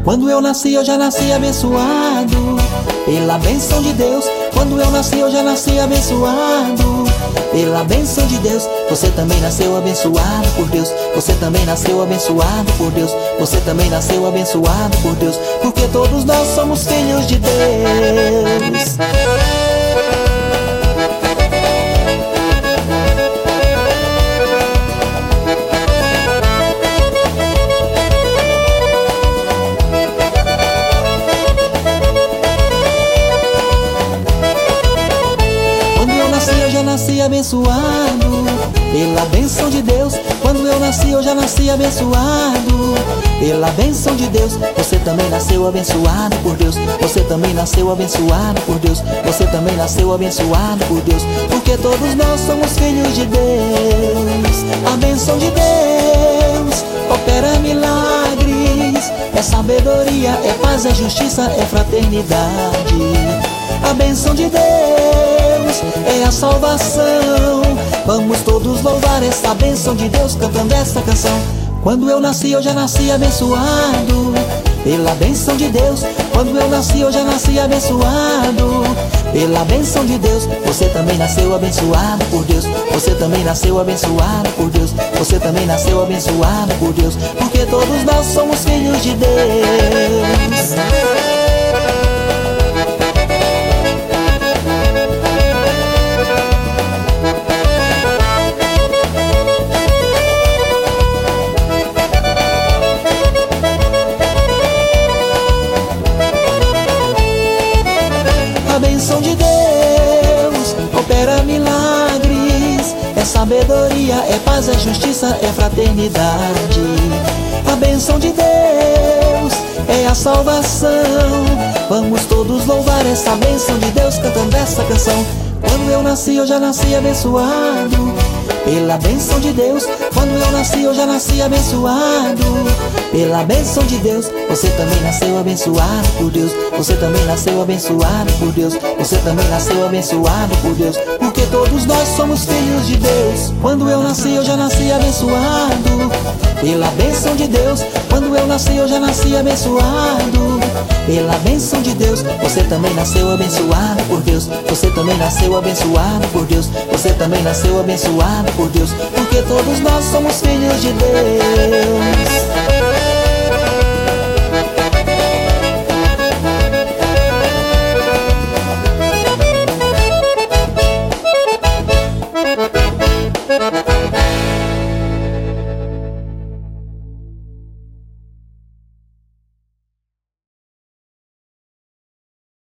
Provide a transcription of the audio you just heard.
Quando eu nasci, eu já nasci abençoado pela bênção de Deus. Quando eu nasci, eu já nasci abençoado pela bênção de Deus. Você também nasceu abençoado por Deus. Você também nasceu abençoado por Deus. Você também nasceu abençoado por Deus, porque todos nós somos filhos de Deus. Nasci abençoado pela bênção de Deus. Quando eu nasci, eu já nasci abençoado pela bênção de Deus. Você também nasceu abençoado por Deus. Você também nasceu abençoado por Deus. Você também nasceu abençoado por Deus, porque todos nós somos filhos de Deus. A bênção de Deus opera milagres. É sabedoria, é paz, é justiça, é fraternidade. A bênção de Deus é a salvação. Vamos todos louvar essa bênção de Deus cantando essa canção. Quando eu nasci, eu já nasci abençoado pela bênção de Deus. Quando eu nasci, eu já nasci abençoado pela bênção de Deus. Você também nasceu abençoado por Deus. Você também nasceu abençoado por Deus. Você também nasceu abençoado por Deus, porque todos nós somos filhos de Deus. A bênção de Deus opera milagres. É sabedoria, é paz, é justiça, é fraternidade. A bênção de Deus é a salvação. Vamos todos louvar essa bênção de Deus cantando essa canção. Quando eu nasci, eu já nasci abençoado pela bênção de Deus. Quando eu nasci, eu já nasci abençoado pela bênção de Deus. Você também nasceu abençoado por Deus. Você também nasceu abençoado por Deus. Você também nasceu abençoado por Deus, porque todos nós somos filhos de Deus. Quando eu nasci, eu já nasci abençoado pela bênção de Deus. Quando eu nasci, eu já nasci abençoado pela bênção de Deus. Você também nasceu abençoado por Deus. Você também nasceu abençoado por Deus. Você também nasceu abençoado por Deus, porque todos nós somos filhos de Deus.